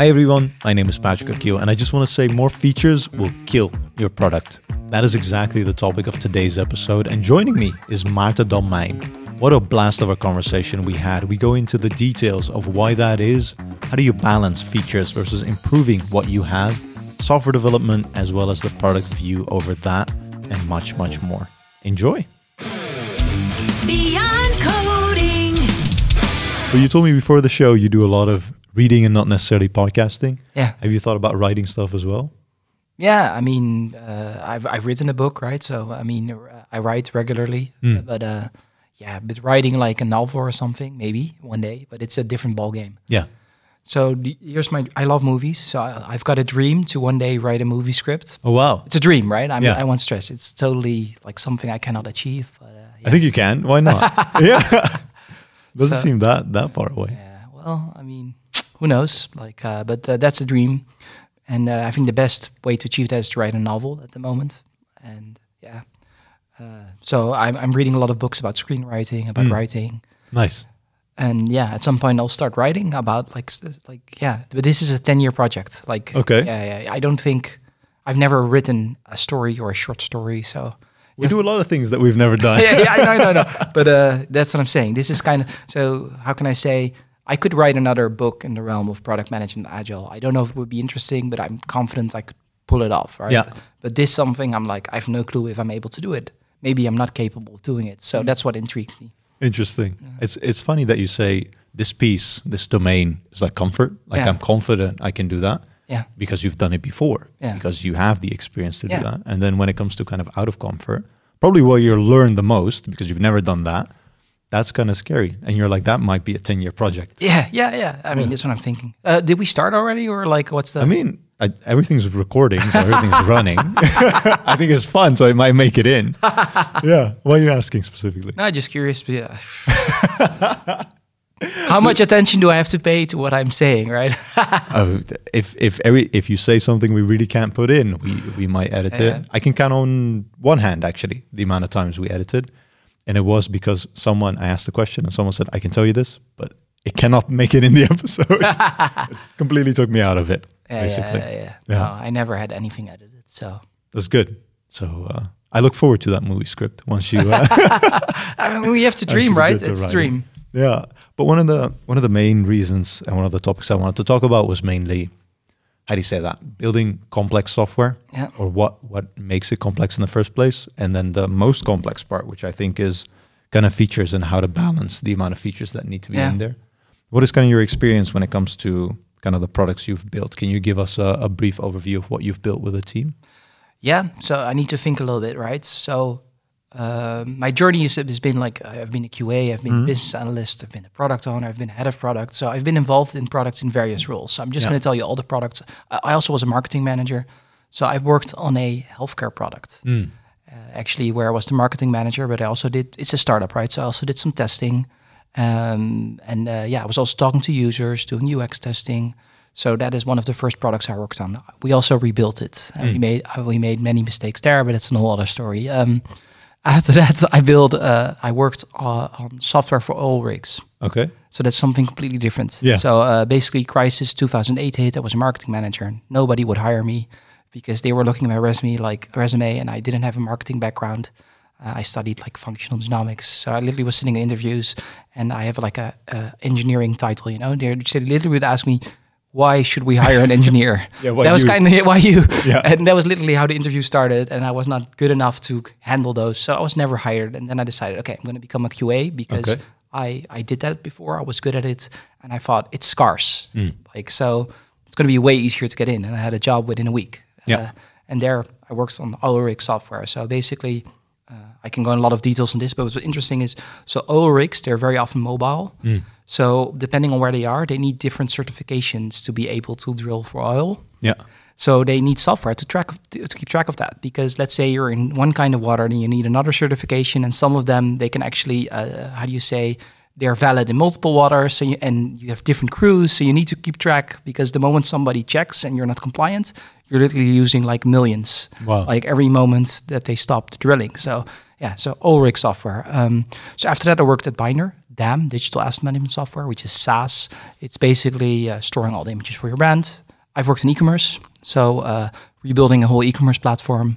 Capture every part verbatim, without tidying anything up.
Hi everyone, my name is Patrick Akil, and I just want to say more features will kill your product. That is exactly the topic of today's episode, and joining me is Maarten Dalmijn. What a blast of a conversation we had. We go into the details of why that is, how do you balance features versus improving what you have, software development, as well as the product view over that, and much, much more. Enjoy! Beyond Coding. Well, you told me before the show you do a lot of reading and not necessarily podcasting. Yeah. Have you thought about writing stuff as well? Yeah, I mean, uh, I've I've written a book, right? So I mean, uh, I write regularly, Mm. but uh, yeah, but writing like a novel or something, maybe one day, but it's a different ball game. Yeah. So the, here's my, I love movies, so I, I've got a dream to one day write a movie script. Oh, wow. It's a dream, right? I'm, Yeah. I want to stress, it's totally like something I cannot achieve. But, uh, yeah. I think you can. Why not? Yeah. Doesn't So- seem that that far away. Yeah, well, I mean, who knows? Like, uh, but uh, that's a dream, and uh, I think the best way to achieve that is to write a novel at the moment. And yeah, uh, so I'm I'm reading a lot of books about screenwriting, about Mm. writing, Nice. and yeah, at some point I'll start writing about like s- like yeah. But this is a ten year project. Like, Okay. yeah, yeah. I don't think I've never written a story or a short story, so. We do a lot of things that we've never done. yeah, yeah, I know, I know, I know. But uh, that's what I'm saying. This is kind of, so how can I say, I could write another book in the realm of product management agile. I don't know if it would be interesting, but I'm confident I could pull it off, right? Yeah. But this something I'm like, I have no clue if I'm able to do it. Maybe I'm not capable of doing it. So that's what intrigues me. Interesting. It's it's funny that you say this piece, this domain is like comfort. Like Yeah. I'm confident I can do that Yeah. because you've done it before. Yeah. Because you have the experience to Yeah. do that. And then when it comes to kind of out of comfort, probably where you learn the most because you've never done that, that's kind of scary. And you're like, that might be a ten year project. Yeah, yeah, yeah. I mean, Yeah. that's what I'm thinking. Uh, did we start already or like what's the... I mean, I, everything's recording, so everything's running. I think it's fun, so it might make it in. Yeah. Why are you asking specifically? No, just curious. But yeah. How much attention do I have to pay to what I'm saying, right? Uh, if if every if you say something we really can't put in, we we might edit Yeah. it. I can count on one hand actually the amount of times we edited, and it was because someone I asked the question and someone said I can tell you this, but it cannot make it in the episode. It completely took me out of it. Yeah, basically, yeah, yeah. Yeah. No, I never had anything edited, so that's good. So uh, I look forward to that movie script once you. Uh, I mean, we have to dream, actually right? get to It's a write dream. it. Yeah, but one of the one of the main reasons and one of the topics I wanted to talk about was mainly, how do you say that? Building complex software, Yeah. or what what makes it complex in the first place, and then the most complex part, which I think is kind of features and how to balance the amount of features that need to be Yeah. in there. What is kind of your experience when it comes to kind of the products you've built? Can you give us a, a brief overview of what you've built with a team? Yeah, so I need to think a little bit, right? So uh, my journey is, has been like, I've been a Q A, I've been a business analyst, I've been a product owner, I've been a head of product. So I've been involved in products in various roles. So I'm just Yeah. going to tell you all the products. I I also was a marketing manager. So I've worked on a healthcare product. Uh, actually, where I was the marketing manager, but I also did, it's a startup, right? So I also did some testing. Um, and uh, yeah, I was also talking to users, doing U X testing. So that is one of the first products I worked on. We also rebuilt it. And we made uh, we made many mistakes there, but it's a whole other story. Um, after that, I built, uh, I worked uh, on software for oil rigs. Okay. So that's something completely different. Yeah. So uh, basically, crisis two thousand eight hit. I was a marketing manager. And nobody would hire me because they were looking at my resume, like resume, and I didn't have a marketing background. Uh, I studied like functional dynamics. So I literally was sitting in interviews, and I have like a, a engineering title. You know, they literally would ask me, "Why should we hire an engineer?" Yeah, why that was you? kind of why you. Yeah. And that was literally how the interview started. And I was not good enough to handle those, so I was never hired. And then I decided, okay, I'm going to become a Q A because Okay. I I did that before. I was good at it, and I thought it's scarce. Mm. Like so, it's going to be way easier to get in. And I had a job within a week. Yeah. Uh, and there I worked on oil rig software. So basically, uh, I can go in a lot of details on this, but what's interesting is, so oil rigs, they're very often mobile. Mm. So depending on where they are, they need different certifications to be able to drill for oil. Yeah. So they need software to track to, to keep track of that. Because let's say you're in one kind of water, then you need another certification, and some of them they can actually, uh, how do you say, they're valid in multiple waters. So you, and you have different crews, so you need to keep track. Because the moment somebody checks and you're not compliant, you're literally losing like millions, Wow. like every moment that they stop the drilling. So yeah, so oil rig software. Um, so after that, I worked at Binder. D A M, Digital Asset Management Software, which is SaaS. It's basically uh, storing all the images for your brand. I've worked in e-commerce, so uh, rebuilding a whole e-commerce platform.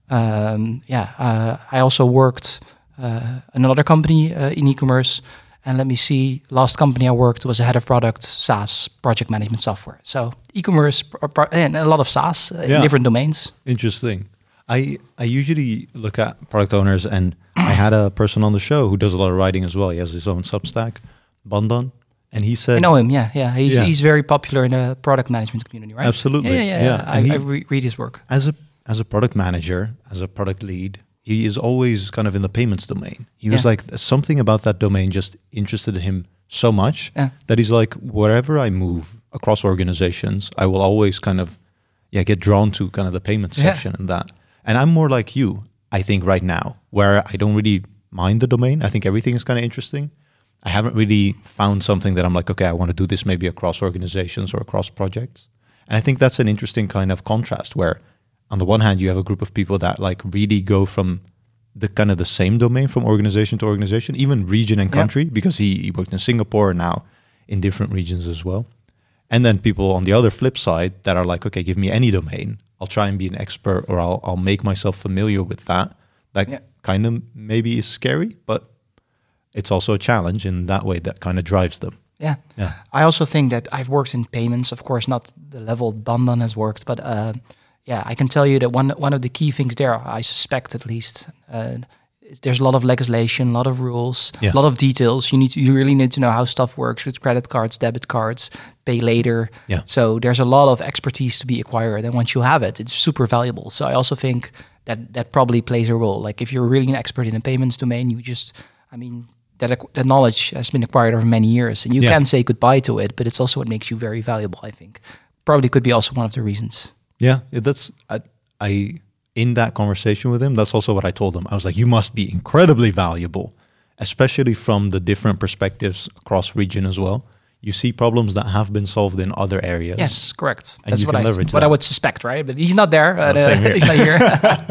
Um, yeah, uh, I also worked uh, in another company uh, in e-commerce. And let me see, last company I worked was a head of product, SaaS, project management software. So e-commerce pro- pro- and a lot of SaaS uh, Yeah. in different domains. Interesting. I, I usually look at product owners, and I had a person on the show who does a lot of writing as well. He has his own Substack, Bandan, and he said... I know him, yeah, yeah. He's Yeah. he's very popular in the product management community, right? Absolutely, Yeah, yeah, yeah. yeah. I, And he- I re- read his work. As a as a product manager, as a product lead, he is always kind of in the payments domain. He was Yeah. like, something about that domain just interested him so much Yeah. that he's like, wherever I move across organizations, I will always kind of, yeah, get drawn to kind of the payment Yeah. section and that. And I'm more like you, I think, right now, where I don't really mind the domain. I think everything is kind of interesting. I haven't really found something that I'm like, okay, I want to do this maybe across organizations or across projects. And I think that's an interesting kind of contrast where on the one hand, you have a group of people that like really go from the kind of the same domain from organization to organization, even region and Yeah. country, because he, he worked in Singapore now in different regions as well. And then people on the other flip side that are like, okay, give me any domain. I'll try and be an expert, or I'll, I'll make myself familiar with that. That Yeah. kind of maybe is scary, but it's also a challenge in that way that kind of drives them. Yeah. Yeah. I also think that I've worked in payments, of course, not the level Bandan has worked, but uh, yeah, I can tell you that one one of the key things there, I suspect at least, uh, is there's a lot of legislation, a lot of rules, Yeah. a lot of details. You need to, you really need to know how stuff works with credit cards, debit cards, pay later. Yeah. So there's a lot of expertise to be acquired, and once you have it, it's super valuable. So I also think that that probably plays a role. Like if you're really an expert in the payments domain, you just, I mean, that, ac- that knowledge has been acquired over many years, and you Yeah. can say goodbye to it, but it's also what makes you very valuable, I think. Probably could be also one of the reasons. Yeah, it- that's I, I in that conversation with him. That's also what I told him. I was like, you must be incredibly valuable, especially from the different perspectives across region as well. You see problems that have been solved in other areas. Yes, correct. And That's you what can I leverage what that. I would suspect, right? But he's not there. Uh, Well, same here. he's not here.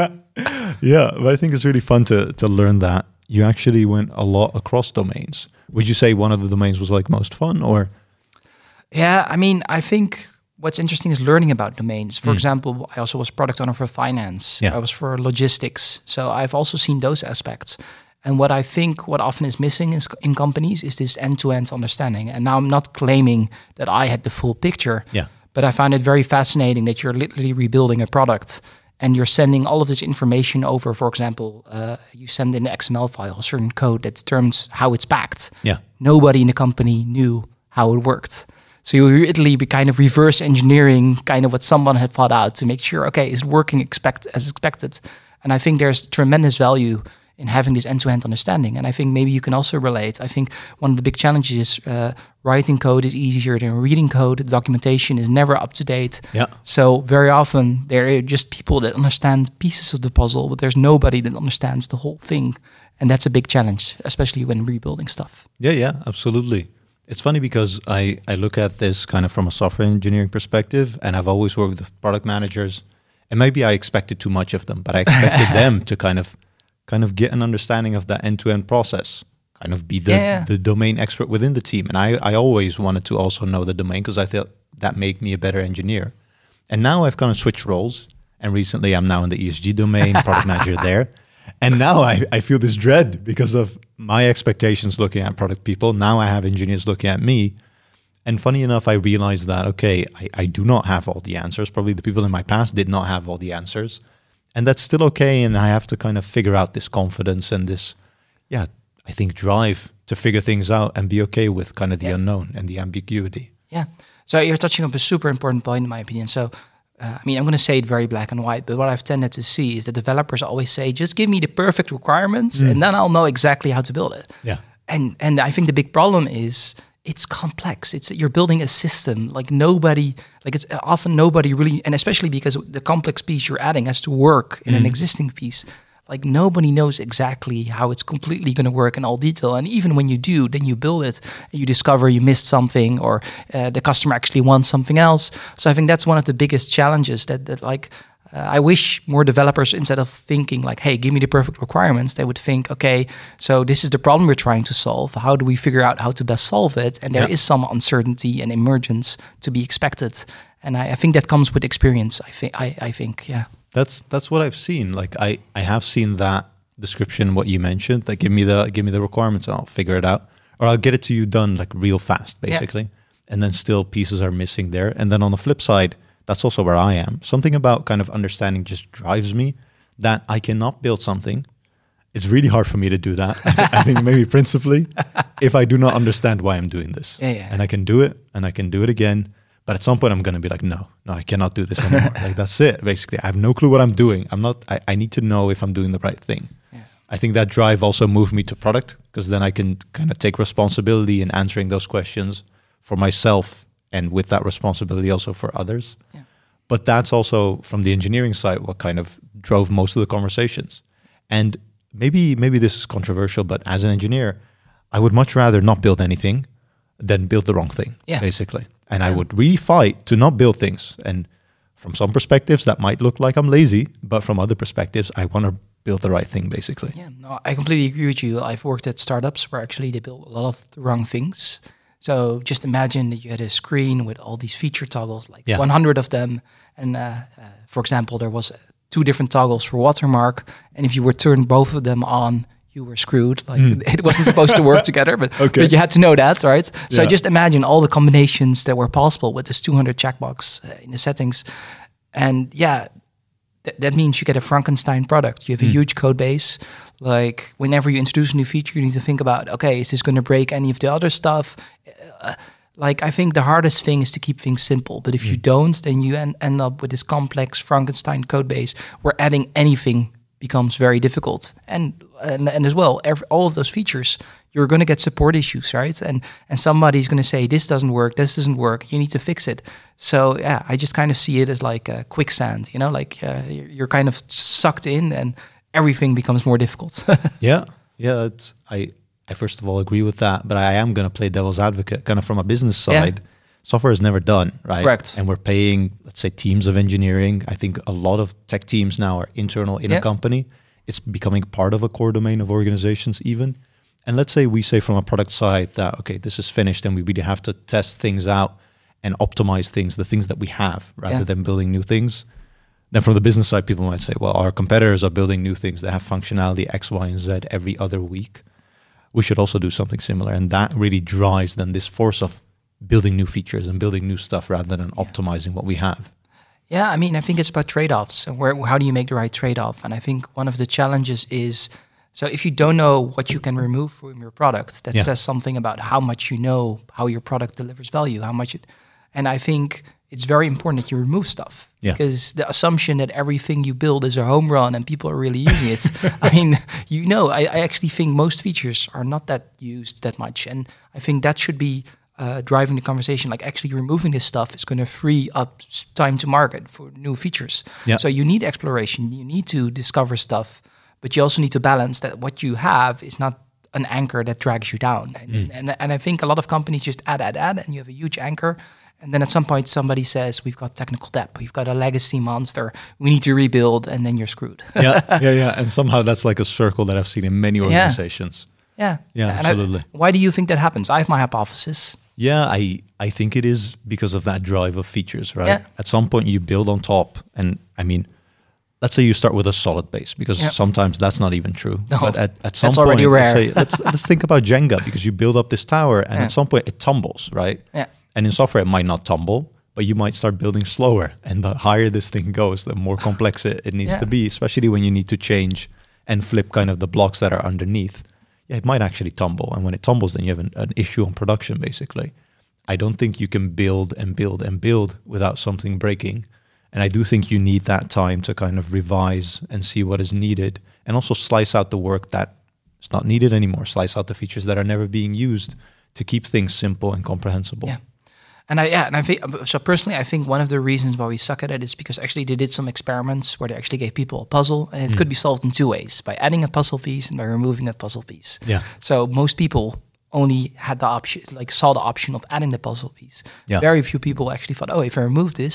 Yeah, but I think it's really fun to to learn that you actually went a lot across domains. Would you say one of the domains was like most fun, or Yeah, I mean, I think what's interesting is learning about domains. For example, I also was product owner for finance. Yeah. I was for logistics. So I've also seen those aspects. And what I think what often is missing is in companies is this end-to-end understanding. And now I'm not claiming that I had the full picture, Yeah. but I find it very fascinating that you're literally rebuilding a product and you're sending all of this information over. For example, uh, you send in an X M L file, a certain code that determines how it's packed. Yeah. Nobody in the company knew how it worked. So you literally be kind of reverse engineering kind of what someone had thought out to make sure, okay, is it working expect as expected? And I think there's tremendous value in having this end-to-end understanding. And I think maybe you can also relate. I think one of the big challenges is uh, writing code is easier than reading code. The documentation is never up to date. Yeah. So very often there are just people that understand pieces of the puzzle, but there's nobody that understands the whole thing. And that's a big challenge, especially when rebuilding stuff. Yeah, yeah, absolutely. It's funny because I, I look at this kind of from a software engineering perspective, and I've always worked with product managers, and maybe I expected too much of them, but I expected them to kind of kind of get an understanding of that end-to-end process, kind of be the, Yeah. the domain expert within the team. And I, I always wanted to also know the domain because I thought that made me a better engineer. And now I've kind of switched roles, and recently I'm now in the E S G domain, product manager there. And now I, I feel this dread because of my expectations looking at product people. Now I have engineers looking at me. And funny enough, I realized that, okay, I, I do not have all the answers. Probably the people in my past did not have all the answers. And that's still okay. And I have to kind of figure out this confidence and this, yeah, I think drive to figure things out and be okay with kind of the Yeah. unknown and the ambiguity. Yeah. So you're touching up a super important point, in my opinion. So, uh, I mean, I'm going to say it very black and white, but what I've tended to see is that developers always say, just give me the perfect requirements and then I'll know exactly how to build it. Yeah. And and I think the big problem is it's complex. It's you're building a system like nobody, like it's often nobody really, and especially because the complex piece you're adding has to work in an existing piece. Like nobody knows exactly how it's completely going to work in all detail. And even when you do, then you build it and you discover you missed something or uh, the customer actually wants something else. So I think that's one of the biggest challenges that, that like, Uh, I wish more developers, instead of thinking like, hey, give me the perfect requirements, they would think, okay, so this is the problem we're trying to solve. How do we figure out how to best solve it? And there yeah. is some uncertainty and emergence to be expected. And I, I think that comes with experience, I think, I, I think, yeah. That's that's what I've seen. Like I, I have seen that description, what you mentioned, like give me the give me the requirements and I'll figure it out. Or I'll get it to you done like real fast, basically. Yeah. And then still pieces are missing there. And then on the flip side, that's also where I am. Something about kind of understanding just drives me that I cannot build something. It's really hard for me to do that. I think maybe principally, if I do not understand why I'm doing this. Yeah, yeah. And I can do it and I can do it again. But at some point I'm going to be like, no, no, I cannot do this anymore. Like that's it, basically. I have no clue what I'm doing. I'm not, I, I need to know if I'm doing the right thing. Yeah. I think that drive also moved me to product, because then I can kind of take responsibility in answering those questions for myself, and with that responsibility also for others. Yeah. But that's also from the engineering side what kind of drove most of the conversations. And maybe maybe this is controversial, but as an engineer, I would much rather not build anything than build the wrong thing, yeah. basically. And yeah. I would really fight to not build things. And from some perspectives, that might look like I'm lazy, but from other perspectives, I want to build the right thing, basically. Yeah, no, I completely agree with you. I've worked at startups where actually they build a lot of the wrong things. So just imagine that you had a screen with all these feature toggles, like yeah. one hundred of them. And uh, uh, for example, there was two different toggles for watermark. And if you were turned both of them on, you were screwed. Like mm. it wasn't supposed to work together, but, okay. but you had to know that, right? So yeah. just imagine all the combinations that were possible with this two hundred checkbox uh, in the settings. And yeah, th- that means you get a Frankenstein product. You have mm. a huge code base. Like whenever you introduce a new feature, you need to think about, okay, is this going to break any of the other stuff? Uh, like I think the hardest thing is to keep things simple. But if mm. you don't, then you en- end up with this complex Frankenstein code base where adding anything becomes very difficult. And and, and as well, every, all of those features, you're going to get support issues, right? And and somebody's going to say, this doesn't work, this doesn't work, you need to fix it. So yeah, I just kind of see it as like a quicksand, you know, like uh, you're kind of sucked in and everything becomes more difficult. yeah, yeah. It's, I, I first of all agree with that, but I am going to play devil's advocate, kind of from a business side. Yeah. Software is never done, right? Correct. And we're paying, let's say, teams of engineering. I think a lot of tech teams now are internal in yeah. a company. It's becoming part of a core domain of organizations even. And let's say we say from a product side that, okay, this is finished and we really have to test things out and optimize things, the things that we have, rather yeah. than building new things. Then from the business side, people might say, well, our competitors are building new things. They have functionality X, Y, and Z every other week. We should also do something similar. And that really drives then this force of building new features and building new stuff rather than yeah. optimizing what we have. Yeah, I mean, I think it's about trade-offs. And where, how do you make the right trade-off? And I think one of the challenges is, so if you don't know what you can remove from your product, that yeah. says something about how much you know, how your product delivers value, how much it, and I think it's very important that you remove stuff yeah. because the assumption that everything you build is a home run and people are really using it. I mean, you know, I, I actually think most features are not that used that much. And I think that should be uh, driving the conversation. Like actually removing this stuff is going to free up time to market for new features. Yeah. So you need exploration. You need to discover stuff, but you also need to balance that what you have is not an anchor that drags you down. And, mm. and, and I think a lot of companies just add, add, add, and you have a huge anchor. And then at some point somebody says, we've got technical debt, we've got a legacy monster, we need to rebuild, and then you're screwed. yeah, yeah, yeah. And somehow that's like a circle that I've seen in many organizations. Yeah, yeah, yeah absolutely. I, why do you think that happens? I have my hypothesis. Yeah, I, I think it is because of that drive of features, right? Yeah. At some point you build on top, and I mean, let's say you start with a solid base, because yeah. sometimes that's not even true. No, but at, at some that's point, already rare. Let's, say, let's, let's think about Jenga, because you build up this tower, and yeah. at some point it tumbles, right? Yeah. And in software, it might not tumble, but you might start building slower. And the higher this thing goes, the more complex it, it needs yeah. to be, especially when you need to change and flip kind of the blocks that are underneath. Yeah, it might actually tumble. And when it tumbles, then you have an, an issue on production, basically. I don't think you can build and build and build without something breaking. And I do think you need that time to kind of revise and see what is needed, and also slice out the work that is not needed anymore, slice out the features that are never being used to keep things simple and comprehensible. Yeah. And I yeah, and I think so personally, I think one of the reasons why we suck at it is because actually they did some experiments where they actually gave people a puzzle, and it mm. could be solved in two ways: by adding a puzzle piece and by removing a puzzle piece. Yeah. So most people only had the option, like saw the option of adding the puzzle piece. Yeah. Very few people actually thought, oh, if I remove this,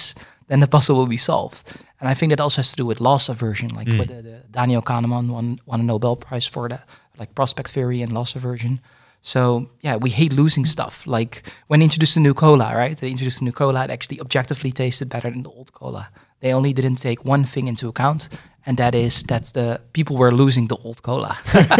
then the puzzle will be solved. And I think that also has to do with loss aversion, like Mm. with the, the Daniel Kahneman won, won a Nobel Prize for that, like prospect theory and loss aversion. So yeah, we hate losing stuff. Like when they introduced the new cola, right? They introduced the new cola, it actually objectively tasted better than the old cola. They only didn't take one thing into account, and that is that the people were losing the old cola.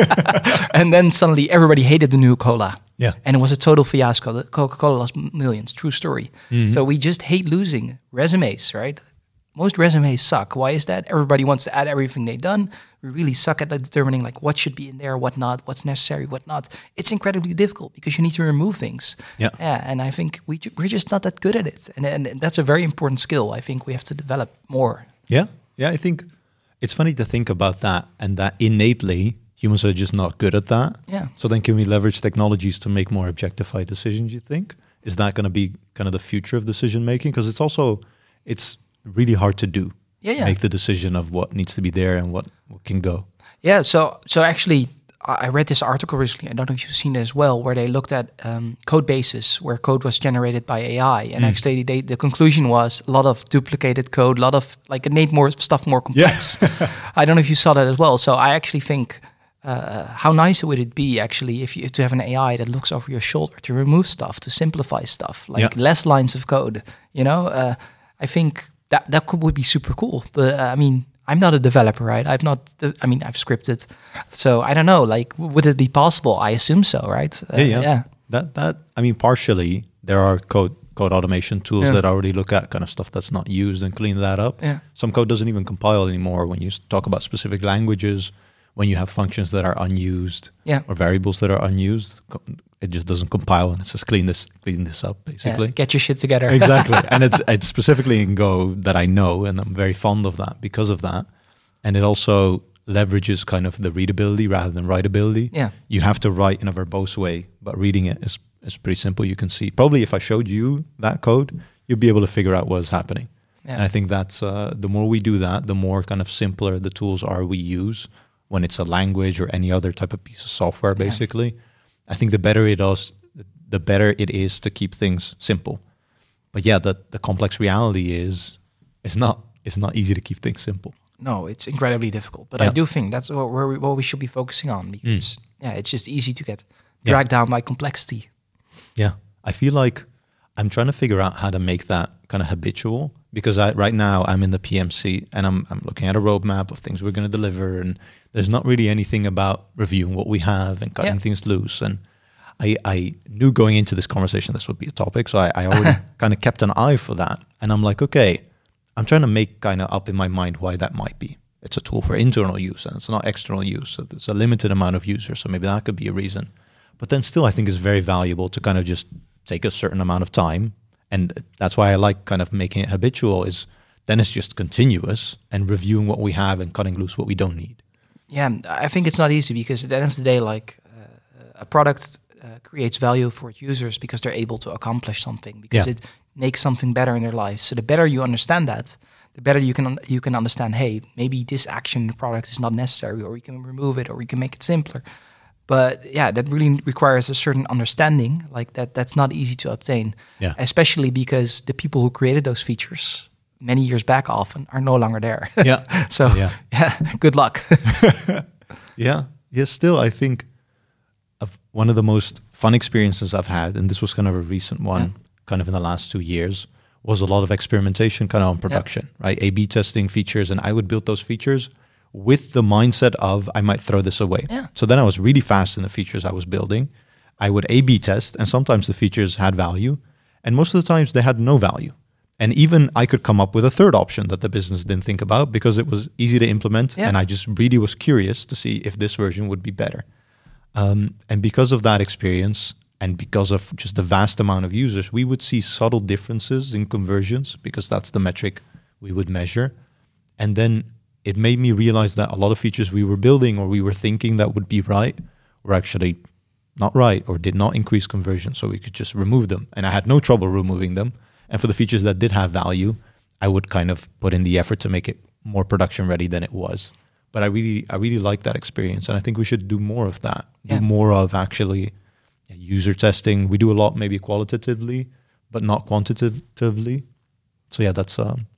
And then suddenly everybody hated the new cola. Yeah. And it was a total fiasco. The Coca-Cola lost millions, true story. Mhm. So we just hate losing resumes, right? Most resumes suck. Why is that? Everybody wants to add everything they've done. We really suck at like, determining like what should be in there, what not, what's necessary, what not. It's incredibly difficult because you need to remove things. Yeah. Yeah. And I think we ju- we're just not that good at it. And, and that's a very important skill. I think we have to develop more. Yeah. Yeah. I think it's funny to think about that, and that innately humans are just not good at that. Yeah. So then can we leverage technologies to make more objectified decisions, you think? Is that going to be kind of the future of decision making? Because it's also, it's really hard to do. Yeah, yeah. Make the decision of what needs to be there and what, what can go. Yeah, so so actually, I I read this article recently. I don't know if you've seen it as well, where they looked at um, code bases where code was generated by A I, and Mm. actually, they, the conclusion was a lot of duplicated code, a lot of like it made more stuff more complex. I don't know if you saw that as well. So I actually think, uh, how nice would it be actually if you to have an A I that looks over your shoulder to remove stuff, to simplify stuff, like Yeah. less lines of code. You know, uh, I think that that could, would be super cool. But uh, I mean. I'm not a developer, right? I've not, I mean, I've scripted. So I don't know, like, would it be possible? I assume so, right? Uh, Yeah, yeah. yeah. That, that, I mean, partially there are code, code automation tools Yeah. that already look at kind of stuff that's not used and clean that up. Yeah. Some code doesn't even compile anymore when you s- talk about specific languages, when you have functions that are unused Yeah. or variables that are unused, co- it just doesn't compile and it says clean this, clean this up, basically. Yeah, get your shit together. Exactly. And it's it's specifically in Go that I know, and I'm very fond of that because of that. And it also leverages kind of the readability rather than writability. Yeah. You have to write in a verbose way, but reading it is, is pretty simple. You can see, probably if I showed you that code, you'd be able to figure out what's happening. Yeah. And I think that's, uh, the more we do that, the more kind of simpler the tools are we use when it's a language or any other type of piece of software, basically. I think the better it is, the better it is to keep things simple. But yeah, the, the complex reality is it's not it's not easy to keep things simple. No, it's incredibly difficult. But Yeah. I do think that's what, where we, what we should be focusing on because, yeah, it's just easy to get Yeah. dragged down by complexity. Yeah, I feel like I'm trying to figure out how to make that kind of habitual, because I, right now I'm in the P M C and I'm I'm looking at a roadmap of things we're going to deliver, and there's not really anything about reviewing what we have and cutting Yeah. things loose. And I, I knew going into this conversation this would be a topic, so I, I already kind of kept an eye for that. And I'm like, okay, I'm trying to make kind of up in my mind why that might be. It's a tool for internal use and it's not external use. So there's a limited amount of users, so maybe that could be a reason. But then still, I think it's very valuable to kind of just take a certain amount of time. And that's why I like kind of making it habitual, is then it's just continuous and reviewing what we have and cutting loose what we don't need. Yeah, I think it's not easy because at the end of the day, like uh, a product uh, creates value for its users because they're able to accomplish something, because Yeah. it makes something better in their lives. So the better you understand that, the better you can you can understand, hey, maybe this action in the product is not necessary, or we can remove it, or we can make it simpler. But yeah, that really requires a certain understanding, like that that's not easy to obtain. Yeah. Especially because the people who created those features many years back often are no longer there. Yeah. So Yeah. yeah, good luck. Yeah. Yeah. Still, I think of one of the most fun experiences I've had, and this was kind of a recent one, Yeah. kind of in the last two years, was a lot of experimentation kind of on production, right? A B testing features, and I would build those features with the mindset of I might throw this away. Yeah. So then I was really fast in the features I was building. I would A B test, and sometimes the features had value, and most of the times they had no value. And even I could come up with a third option that the business didn't think about because it was easy to implement, Yeah. and I just really was curious to see if this version would be better. Um, and because of that experience, and because of just the vast amount of users, we would see subtle differences in conversions, because that's the metric we would measure. And then it made me realize that a lot of features we were building or we were thinking that would be right were actually not right or did not increase conversion. So we could just remove them. And I had no trouble removing them. And for the features that did have value, I would kind of put in the effort to make it more production ready than it was. But I really, I really like that experience. And I think we should do more of that. Yeah. Do more of actually user testing. We do a lot maybe qualitatively, but not quantitatively. So yeah, that's um,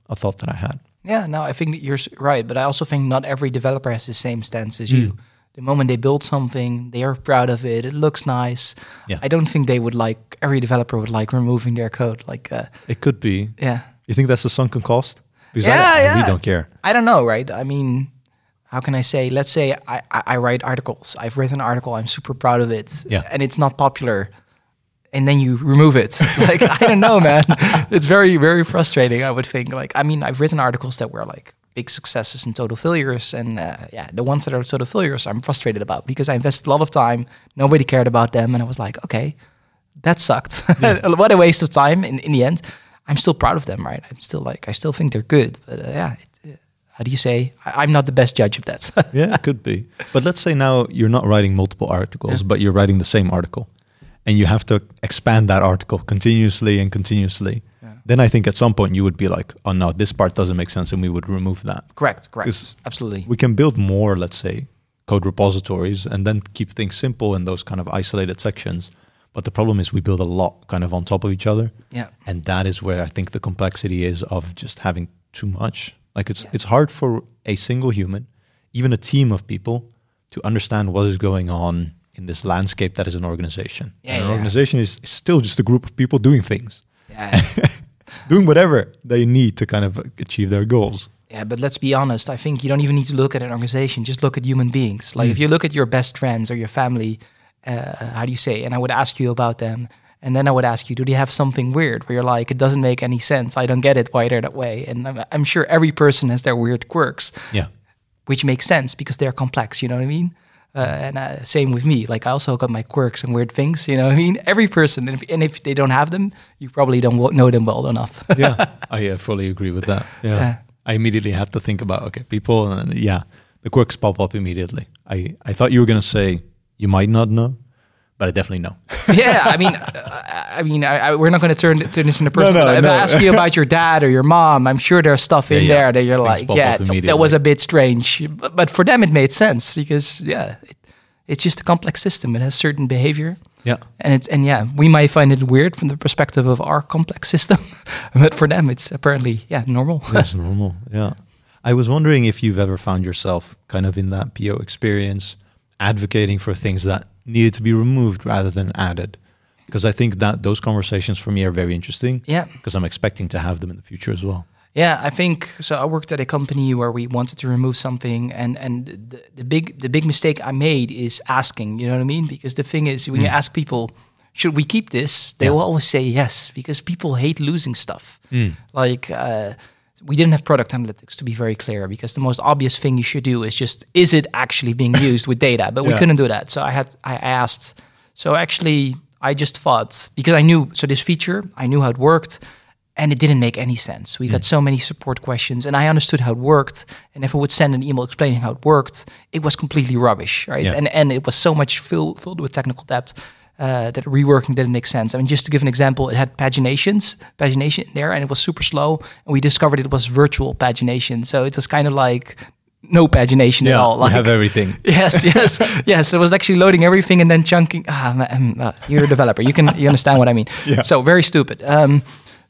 a thought that I had. Yeah, no, I think that you're s- right, but I also think not every developer has the same stance as you. The moment they build something, they are proud of it. It looks nice. Yeah. I don't think they would like, every developer would like removing their code. Like, uh, It could be. yeah. You think that's a sunken cost? Because Yeah, I, I yeah. really don't care. I don't know, right? I mean, how can I say, let's say I, I, I write articles. I've written an article. I'm super proud of it. Yeah. And it's not popular. And then you remove it. Like, I don't know, man. It's very, very frustrating, I would think. Like, I mean, I've written articles that were like big successes and total failures. And uh, yeah, the ones that are total failures, I'm frustrated about because I invested a lot of time. Nobody cared about them. And I was like, okay, that sucked. Yeah. What a waste of time in, in the end. I'm still proud of them, right? I'm still like, I still think they're good. But uh, yeah, it, uh, how do you say? I, I'm not the best judge of that. Yeah, it could be. But let's say now you're not writing multiple articles, Yeah. but you're writing the same article. And you have to expand that article continuously and continuously. Yeah. Then I think at some point you would be like, oh no, this part doesn't make sense, and we would remove that. Correct, correct. 'Cause Absolutely. We can build more, let's say, code repositories and then keep things simple in those kind of isolated sections. But the problem is we build a lot kind of on top of each other. Yeah. And that is where I think the complexity is of just having too much. Like it's Yeah. it's hard for a single human, even a team of people, to understand what is going on in this landscape that is an organization. Yeah, and an yeah. organization is, is still just a group of people doing things, Yeah. doing whatever they need to kind of achieve their goals. Yeah, but let's be honest. I think you don't even need to look at an organization. Just look at human beings. Like Mm. if you look at your best friends or your family, uh, how do you say? And I would ask you about them. And then I would ask you, do they have something weird where you're like, it doesn't make any sense. I don't get it why they're that way. And I'm, I'm sure every person has their weird quirks, Yeah. which makes sense because they're complex. You know what I mean? Uh, and uh, same with me. Like I also got my quirks and weird things. You know what I mean? Every person, and if, and if they don't have them, you probably don't wo- know them well enough. Yeah, I uh, fully agree with that. Yeah. Yeah. I immediately have to think about, okay, people, and then, yeah, the quirks pop up immediately. I, I thought you were going to say, you might not know, but I definitely know. Yeah, I mean, uh, I mean, I, I, we're not going to turn turn this into personal. no, if no. I ask you about your dad or your mom, I'm sure there's stuff in Yeah, yeah. there that you're Things like, pop yeah, up that immediately. was a bit strange. But, but for them, it made sense because, yeah, it, it's just a complex system. It has certain behavior. Yeah. And it's and yeah, we might find it weird from the perspective of our complex system, but for them, it's apparently yeah normal. That's normal. Yeah. I was wondering if you've ever found yourself kind of in that P O experience advocating for things that needed to be removed rather than added. Because I think that those conversations for me are very interesting. Yeah. Because I'm expecting to have them in the future as well. Yeah, I think so. I worked at a company where we wanted to remove something, and and the, the big the big mistake I made is asking. You know what I mean? Because the thing is, when you ask people, should we keep this? They Yeah. will always say yes, because people hate losing stuff. Mm. Like uh, we didn't have product analytics, to be very clear, because the most obvious thing you should do is just, is it actually being used with data? But we Yeah. couldn't do that. So I had I asked. So actually, I just thought, because I knew so this feature, I knew how it worked. And it didn't make any sense. We got so many support questions, and I understood how it worked. And if I would send an email explaining how it worked, it was completely rubbish, right? Yeah. And and it was so much fill, filled with technical depth uh, that reworking didn't make sense. I mean, just to give an example, it had paginations, pagination in there, and it was super slow. And we discovered it was virtual pagination, so it was kind of like no pagination Yeah, at all. we Like, have everything. yes, yes, yes. It was actually loading everything and then chunking. Ah, man, uh, you're a developer. You can you understand what I mean. Yeah. So very stupid. Um,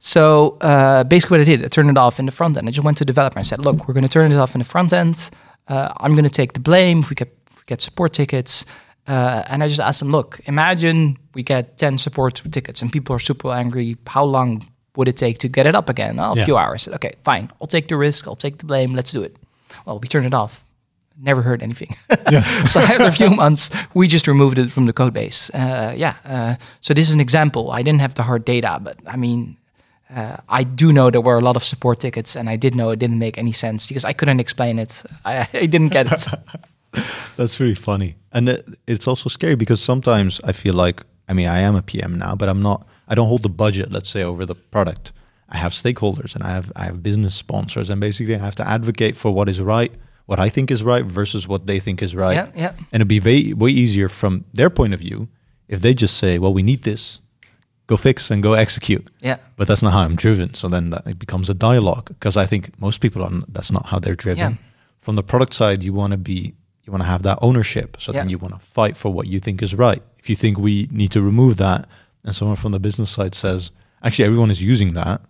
so uh, basically, what I did, I turned it off in the front end. I just went to the developer and said, "Look, we're going to turn it off in the front end. Uh, I'm going to take the blame if we get if we get support tickets." Uh, and I just asked them, "Look, imagine we get ten support tickets and people are super angry. How long would it take to get it up again? Oh, a Yeah. few hours." I said, "Okay, fine. I'll take the risk. I'll take the blame. Let's do it." Well, we turned it off. Never heard anything. So after a few months, we just removed it from the code base. Uh, yeah. Uh, so this is an example. I didn't have the hard data, but I mean, uh, I do know there were a lot of support tickets, and I did know it didn't make any sense because I couldn't explain it. I, I didn't get it. That's really funny. And it, it's also scary because sometimes I feel like, I mean, I am a P M now, but I'm not, I don't hold the budget, let's say, over the product. I have stakeholders and I have I have business sponsors, and basically I have to advocate for what is right, what I think is right versus what they think is right. Yeah, yeah. And it'd be way, way easier from their point of view if they just say, well, we need this, go fix and go execute. Yeah. But that's not how I'm driven. So then that it becomes a dialogue, because I think most people are, that's not how they're driven. Yeah. From the product side, you want to be, you want to have that ownership. So Yeah. then you want to fight for what you think is right. If you think we need to remove that, and someone from the business side says, actually everyone is using that,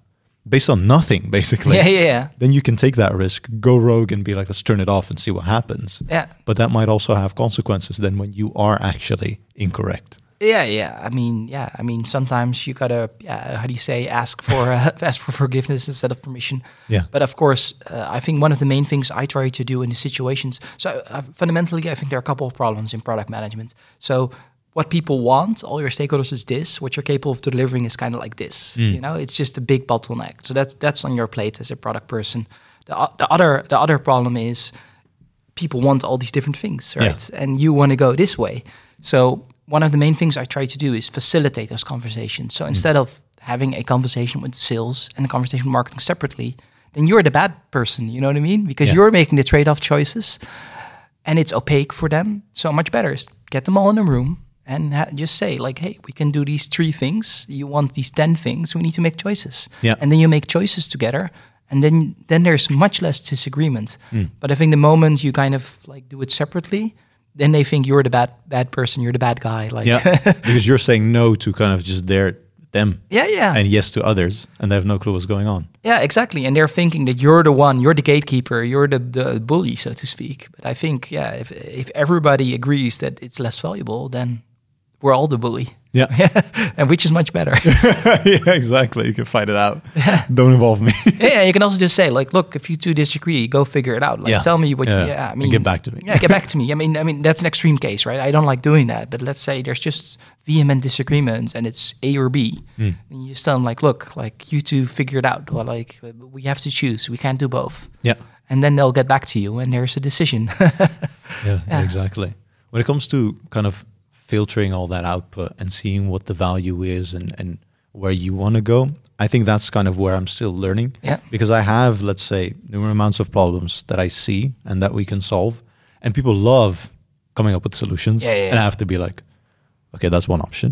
based on nothing, basically. Yeah, yeah, yeah. Then you can take that risk, go rogue and be like, let's turn it off and see what happens. Yeah. But that might also have consequences then when you are actually incorrect. Yeah, yeah. I mean, yeah. I mean, sometimes you gotta, yeah, how do you say, ask for uh, ask for forgiveness instead of permission. Yeah. But of course, uh, I think one of the main things I try to do in the situations. So uh, fundamentally, I think there are a couple of problems in product management. So what people want, all your stakeholders is this. What you're capable of delivering is kind of like this. Mm. You know, it's just a big bottleneck. So that's that's on your plate as a product person. The uh, the other the other problem is people want all these different things, right? Yeah. And you want to go this way. So one of the main things I try to do is facilitate those conversations. So instead mm. of having a conversation with sales and a conversation with marketing separately, then you're the bad person, you know what I mean? Because yeah. you're making the trade-off choices and it's opaque for them. So much better is get them all in a room and ha- just say like, hey, we can do these three things. You want these ten things, we need to make choices. Yeah. And then you make choices together. And then, then there's much less disagreement. Mm. But I think the moment you kind of like do it separately, then they think you're the bad bad person, you're the bad guy. Like, yeah, because you're saying no to kind of just their them. Yeah, yeah. And yes to others, and they have no clue what's going on. Yeah, exactly. And they're thinking that you're the one, you're the gatekeeper, you're the, the bully, so to speak. But I think, yeah, if if everybody agrees that it's less valuable, then we're all the bully. Yeah. And which is much better. Yeah, exactly. You can fight it out. Yeah. Don't involve me. Yeah, you can also just say, like, look, if you two disagree, go figure it out. Like, yeah. tell me what. Yeah. You, yeah, I mean, and get back to me. Yeah, get back to me. I mean, I mean, that's an extreme case, right? I don't like doing that. But let's say there's just vehement disagreements, and it's A or B. Mm. And you just tell them, like, look, like you two figure it out. Or like, we have to choose. We can't do both. Yeah. And then they'll get back to you, and there's a decision. yeah, yeah, exactly. When it comes to kind of filtering all that output and seeing what the value is and, and where you want to go, I think that's kind of where I'm still learning. Yeah. Because I have, let's say, numerous amounts of problems that I see and that we can solve. And people love coming up with solutions. Yeah, yeah. And I have to be like, okay, that's one option.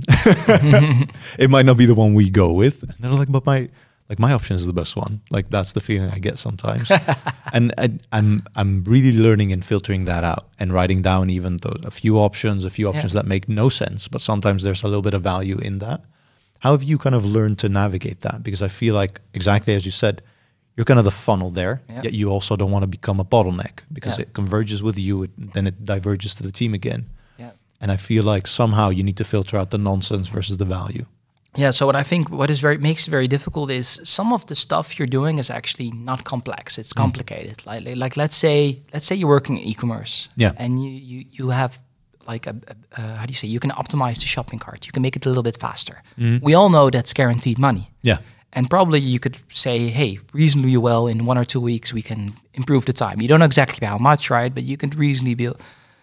It might not be the one we go with. And they're like, but my like my option is the best one. Like that's the feeling I get sometimes. And I, I'm I'm really learning and filtering that out and writing down even though a few options, a few options yeah. that make no sense, but sometimes there's a little bit of value in that. How have you kind of learned to navigate that? Because I feel like exactly as you said, you're kind of the funnel there, yeah. yet you also don't want to become a bottleneck because yeah. it converges with you, it, then it diverges to the team again. Yeah. And I feel like somehow you need to filter out the nonsense versus the value. Yeah, so what I think what is very makes it very difficult is some of the stuff you're doing is actually not complex. It's complicated. Mm. Like, like let's say let's say you're working in e-commerce, yeah, and you you, you have like a, a, a how do you say you can optimize the shopping cart. You can make it a little bit faster. Mm. We all know that's guaranteed money. Yeah, and probably you could say, hey, reasonably well in one or two weeks we can improve the time. You don't know exactly how much, right? But you can reasonably be.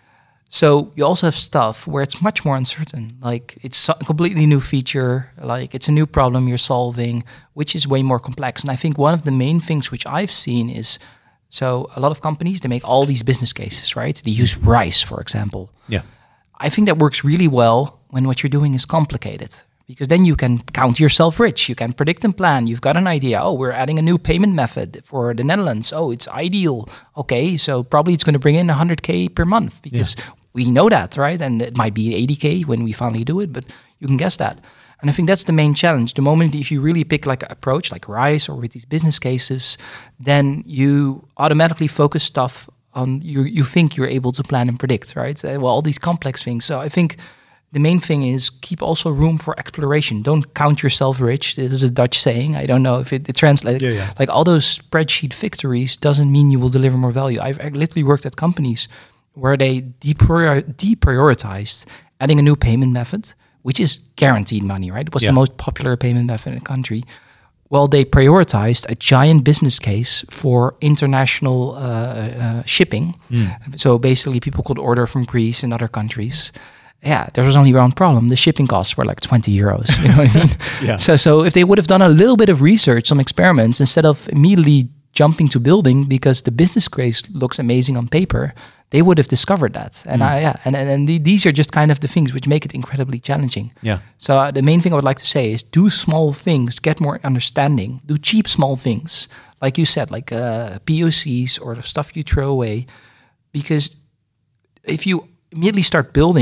So you also have stuff where it's much more uncertain. Like it's a completely new feature, like it's a new problem you're solving, which is way more complex. And I think one of the main things which I've seen is, so a lot of companies, they make all these business cases, right? They use RISE, for example. Yeah. I think that works really well when what you're doing is complicated. Because then you can count yourself rich. You can predict and plan. You've got an idea. Oh, we're adding a new payment method for the Netherlands. Oh, it's ideal. Okay, so probably it's going to bring in one hundred K per month because yeah. we know that, right? And it might be eighty K when we finally do it, but you can guess that. And I think that's the main challenge. The moment if you really pick like an approach like RISE or with these business cases, then you automatically focus stuff on you. You think you're able to plan and predict, right? Well, all these complex things. So I think the main thing is keep also room for exploration. Don't count yourself rich. This is a Dutch saying. I don't know if it, it translates. Yeah, yeah. Like all those spreadsheet victories doesn't mean you will deliver more value. I've literally worked at companies where they deprior- deprioritized adding a new payment method, which is guaranteed money, right? It was yeah. the most popular payment method in the country. Well, they prioritized a giant business case for international uh, uh, shipping. Mm. So basically people could order from Greece and other countries. Yeah, there was only one problem. The shipping costs were like twenty euros. You know what I mean? Yeah. So, so if they would have done a little bit of research, some experiments, instead of immediately jumping to building because the business case looks amazing on paper, they would have discovered that. And mm. I, yeah, and and, and the, these are just kind of the things which make it incredibly challenging. Yeah. So uh, the main thing I would like to say is do small things, get more understanding, do cheap small things, like you said, like uh, P O Cs or the stuff you throw away, because if you immediately start building,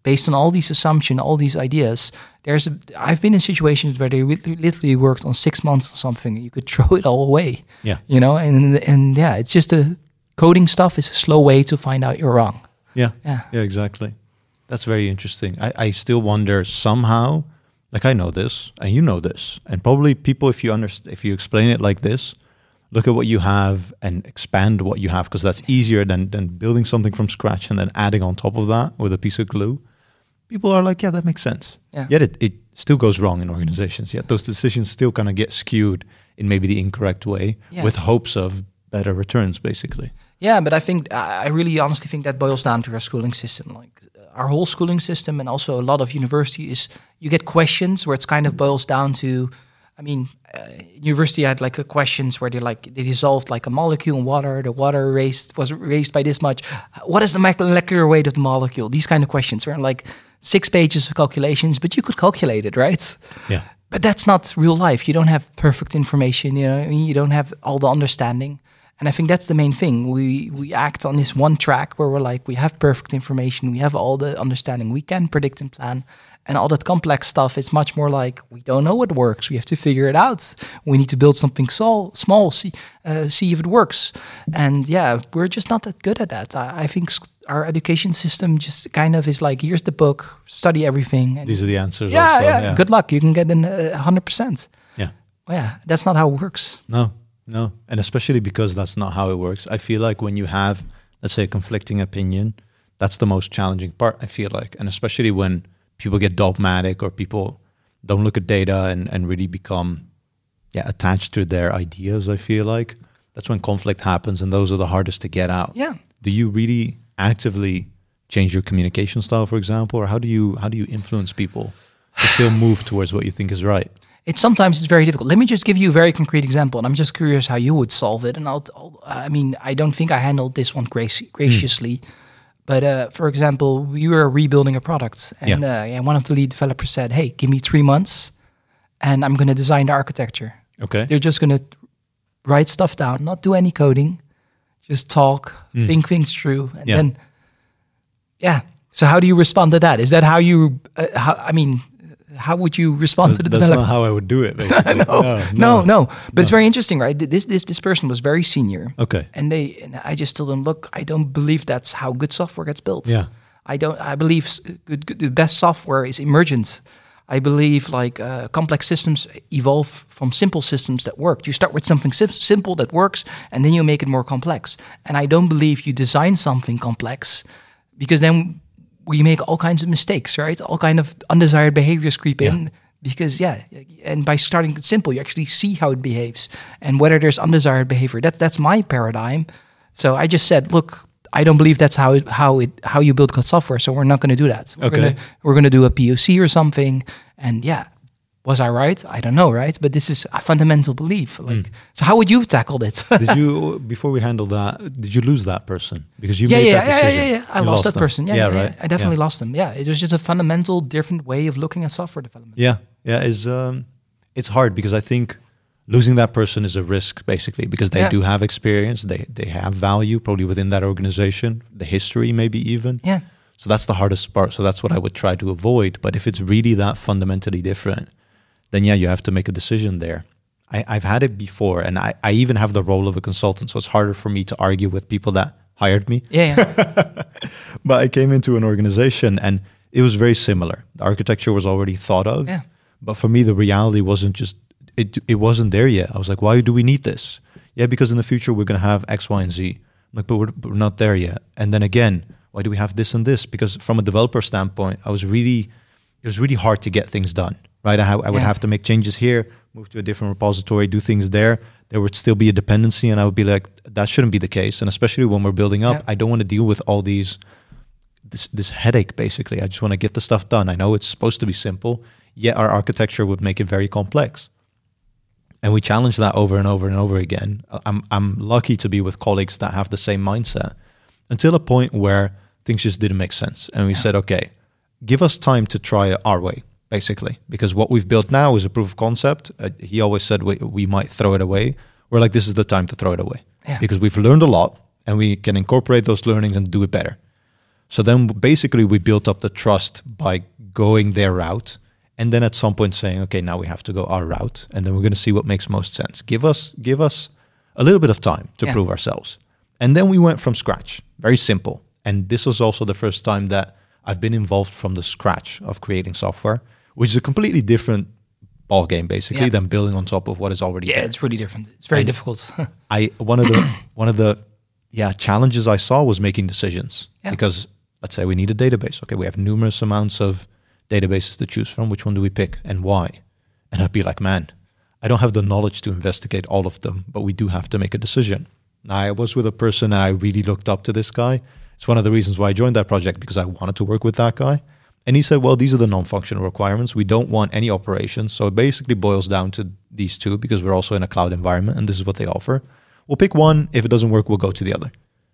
based on all these assumptions, all these ideas, there's a, I've been in situations where they li- literally worked on six months on something. You could throw it all away. Yeah. You know, and and yeah, it's just a coding stuff is a slow way to find out you're wrong. Yeah. Yeah. Yeah, exactly. That's very interesting. I, I still wonder somehow, like I know this and you know this, and probably people, if you understand, if you explain it like this, look at what you have and expand what you have, because that's easier than, than building something from scratch and then adding on top of that with a piece of glue. People are like, yeah, that makes sense. Yeah. Yet it, it still goes wrong in organizations. Yet those decisions still kind of get skewed in maybe the incorrect way Yeah. with hopes of better returns, basically. Yeah, but I think I really honestly think that boils down to our schooling system. Like our whole schooling system, and also a lot of university is you get questions where it's kind of boils down to. I mean, uh, university had like a questions where they like they dissolved like a molecule in water. The water raised was raised by this much. What is the molecular weight of the molecule? These kind of questions were like six pages of calculations, but you could calculate it, right? Yeah. But that's not real life. You don't have perfect information. You know, what I mean, you don't have all the understanding. And I think that's the main thing. We we act on this one track where we're like, we have perfect information, we have all the understanding, we can predict and plan. And all that complex stuff, it's much more like, we don't know what works. We have to figure it out. We need to build something small, small see, uh, see if it works. And yeah, we're just not that good at that. I, I think our education system just kind of is like, here's the book, study everything. And these are the answers. yeah, also. yeah, good luck. You can get in uh, one hundred percent. Yeah. Well, yeah, that's not how it works. No, no. And especially because that's not how it works. I feel like when you have, let's say, a conflicting opinion, that's the most challenging part, I feel like. And especially when people get dogmatic or people don't look at data and, and really become yeah, attached to their ideas, I feel like. That's when conflict happens, and those are the hardest to get out. Yeah. Do you really actively change your communication style, for example? Or how do you how do you influence people to still move towards what you think is right? It's sometimes it's very difficult. Let me just give you a very concrete example, and I'm just curious how you would solve it. And I'll, I'll I mean, I don't think I handled this one grac- graciously. Mm. But uh, for example, we were rebuilding a product, and yeah. uh, and one of the lead developers said, "Hey, give me three months, and I'm going to design the architecture." Okay, they're just going to write stuff down, not do any coding, just talk, mm. think things through, and yeah. then, yeah. So how do you respond to that? Is that how you? Uh, how, I mean, how would you respond that's, to the that's developer? That's not how I would do it. Basically. no, no, no, no, no. But no. it's very interesting, right? This this this person was very senior. Okay. And they and I just told them, look, I don't believe that's how good software gets built. Yeah. I don't. I believe good, good, the best software is emergent. I believe like uh, complex systems evolve from simple systems that work. You start with something sim- simple that works, and then you make it more complex. And I don't believe you design something complex, because then we make all kinds of mistakes, right? All kind of undesired behaviors creep yeah. in. Because yeah, and by starting it simple, you actually see how it behaves and whether there's undesired behavior. That that's my paradigm. So I just said, look, I don't believe that's how it, how it how you build good software. So we're not going to do that. We're okay. Gonna, we're going to do a P O C or something. And yeah, was I right? I don't know, right? But this is a fundamental belief. Like, mm. so how would you have tackled it? Did you before we handle that? Did you lose that person because you yeah, made yeah, that decision? Yeah, yeah, yeah. I you lost, lost that them. person. Yeah, yeah, yeah, right. yeah. I definitely yeah. lost them. Yeah, it was just a fundamental different way of looking at software development. Yeah, yeah. Is um, it's hard because I think losing that person is a risk, basically, because they yeah. do have experience, they they have value probably within that organization, the history maybe even. Yeah. So that's the hardest part. So that's what I would try to avoid. But if it's really that fundamentally different, then yeah, you have to make a decision there. I, I've had it before, and I, I even have the role of a consultant, so it's harder for me to argue with people that hired me. Yeah. yeah. But I came into an organization, and it was very similar. The architecture was already thought of, yeah. but for me, the reality wasn't just, it it wasn't there yet. I was like, why do we need this? Yeah, because in the future, we're going to have X, Y, and Z. I'm like, but we're, but we're not there yet. And then again, why do we have this and this? Because from a developer standpoint, I was really, it was really hard to get things done. Right, I, ha- I would yeah. have to make changes here, move to a different repository, do things there. There would still be a dependency, and I would be like, that shouldn't be the case. And especially when we're building up, yeah. I don't want to deal with all these, this this headache, basically. I just want to get the stuff done. I know it's supposed to be simple, yet our architecture would make it very complex. And we challenge that over and over and over again. I'm I'm lucky to be with colleagues that have the same mindset, until a point where things just didn't make sense. And we yeah. said, okay, give us time to try it our way. Basically, because what we've built now is a proof of concept. Uh, he always said we, we might throw it away. We're like, this is the time to throw it away. Yeah. Because we've learned a lot and we can incorporate those learnings and do it better. So then basically we built up the trust by going their route. And then at some point saying, okay, now we have to go our route. And then we're going to see what makes most sense. Give us, give us a little bit of time to yeah. prove ourselves. And then we went from scratch. Very simple. And this was also the first time that I've been involved from the scratch of creating software, which is a completely different ball game, basically, yeah. than building on top of what is already yeah, there. Yeah, it's really different. It's very and difficult. I one of the one of the yeah challenges I saw was making decisions yeah. because let's say we need a database. Okay, we have numerous amounts of databases to choose from. Which one do we pick and why? And I'd be like, man, I don't have the knowledge to investigate all of them, but we do have to make a decision. Now, I was with a person and I really looked up to this guy. It's one of the reasons why I joined that project, because I wanted to work with that guy. And he said, well, these are the non-functional requirements. We don't want any operations. So it basically boils down to these two, because we're also in a cloud environment and this is what they offer. We'll pick one. If it doesn't work, we'll go to the other.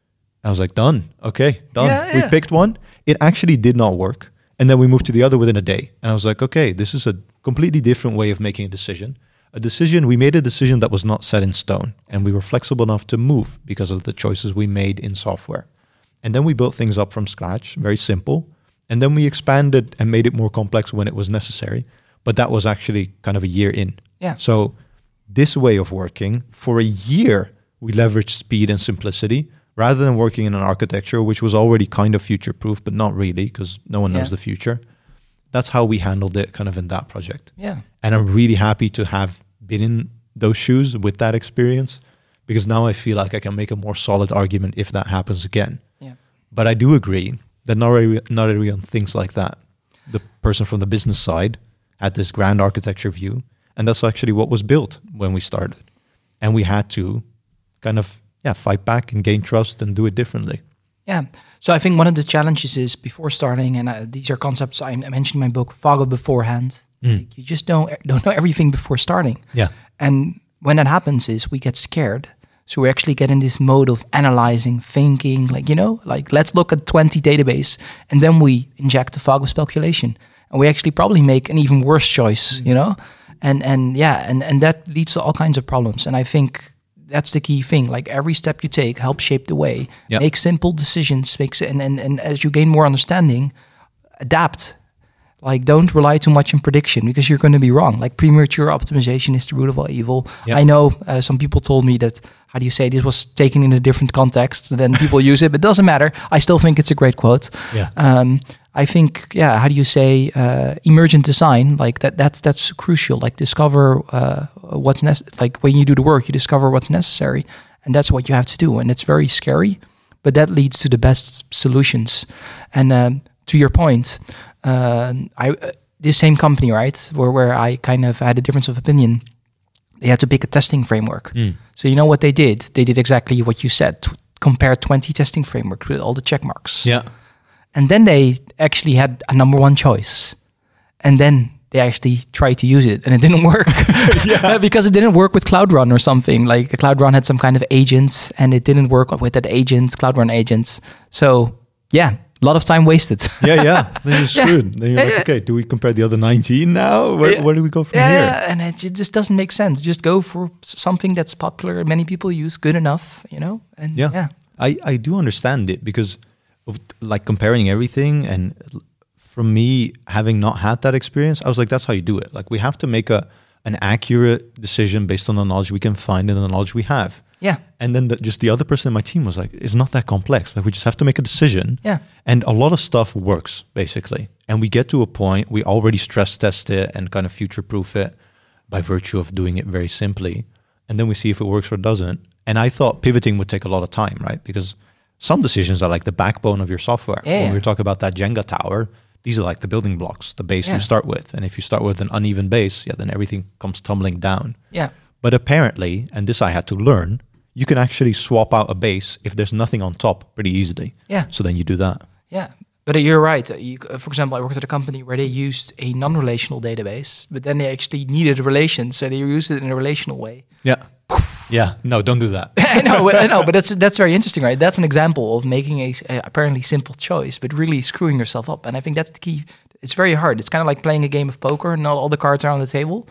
I was like, done. Okay, done. Yeah, yeah. We picked one. It actually did not work. And then we moved to the other within a day. And I was like, okay, this is a completely different way of making a decision. A decision, we made a decision that was not set in stone. And we were flexible enough to move because of the choices we made in software. And then we built things up from scratch, very simple. And then we expanded and made it more complex when it was necessary. But that was actually kind of a year in. Yeah. So this way of working, for a year, we leveraged speed and simplicity rather than working in an architecture which was already kind of future-proof, but not really, because no one yeah. knows the future. That's how we handled it kind of in that project. Yeah. And I'm really happy to have been in those shoes with that experience, because now I feel like I can make a more solid argument if that happens again. Yeah. But I do agree that not every, not everyone thinks like that. The person from the business side had this grand architecture view, and that's actually what was built when we started. And we had to kind of yeah fight back and gain trust and do it differently. Yeah. So I think one of the challenges is before starting, and uh, these are concepts I mentioned in my book, fog it beforehand. Mm. Like you just don't don't know everything before starting. Yeah. And when that happens is we get scared. So we actually get in this mode of analyzing, thinking, like, you know, like let's look at twenty database, and then we inject the fog of speculation. And we actually probably make an even worse choice, mm. you know? And and yeah, and, and that leads to all kinds of problems. And I think that's the key thing. Like every step you take helps shape the way. Yep. Make simple decisions, makes and, and and as you gain more understanding, adapt. Like don't rely too much on prediction, because you're going to be wrong. Like premature optimization is the root of all evil. Yep. I know uh, some people told me that, how do you say, this was taken in a different context than people use it, but it doesn't matter. I still think it's a great quote. Yeah. Um, I think, yeah, how do you say, uh, emergent design, like that, that's, that's crucial. Like discover uh, what's necessary. Like when you do the work, you discover what's necessary, and that's what you have to do. And it's very scary, but that leads to the best solutions. And um, to your point, uh, I uh, this same company, right, where, where I kind of had a difference of opinion, they had to pick a testing framework. Mm. So you know what they did? They did exactly what you said, t- compare twenty testing frameworks with all the check marks. Yeah. And then they actually had a number one choice. And then they actually tried to use it and it didn't work. Yeah. Because it didn't work with Cloud Run or something. Like Cloud Run had some kind of agents and it didn't work with that agents, Cloud Run agents. So yeah, a lot of time wasted. yeah, yeah. Then you're screwed. Yeah. Then you're yeah, like, yeah. okay, do we compare the other nineteen now? Where, yeah. where do we go from yeah, here? Yeah, and it, it just doesn't make sense. Just go for something that's popular, many people use, good enough, you know? And yeah. yeah. I, I do understand it, because of, like comparing everything, and from me having not had that experience, I was like, that's how you do it. Like we have to make a an accurate decision based on the knowledge we can find and the knowledge we have. Yeah. And then the, just the other person in my team was like, it's not that complex. Like we just have to make a decision. Yeah. And a lot of stuff works basically. And we get to a point, we already stress test it and kind of future proof it by virtue of doing it very simply. And then we see if it works or doesn't. And I thought pivoting would take a lot of time, right? Because some decisions are like the backbone of your software. Yeah. When we talk about that Jenga tower, these are like the building blocks, the base yeah. you start with. And if you start with an uneven base, yeah, then everything comes tumbling down. Yeah. But apparently, and this I had to learn, you can actually swap out a base if there's nothing on top pretty easily. Yeah. So then you do that. Yeah. But you're right. You, for example, I worked at a company where they used a non-relational database, but then they actually needed relations, so they used it in a relational way. Yeah. Yeah. No, don't do that. I know, I know, but that's that's very interesting, right? That's an example of making a, a apparently simple choice, but really screwing yourself up. And I think that's the key. It's very hard. It's kind of like playing a game of poker, and not all the cards are on the table.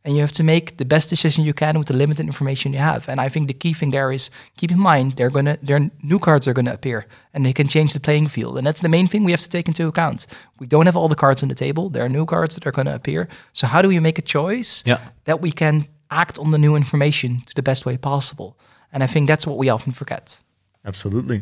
and you have to make the best decision you can with the limited information you have. And I think the key thing there is keep in mind they're gonna their new cards are gonna appear, and they can change the playing field. And that's the main thing we have to take into account. We don't have all the cards on the table. There are new cards that are gonna appear. So how do we make a choice yeah. that we can act on the new information to the best way possible? And I think that's what we often forget. Absolutely.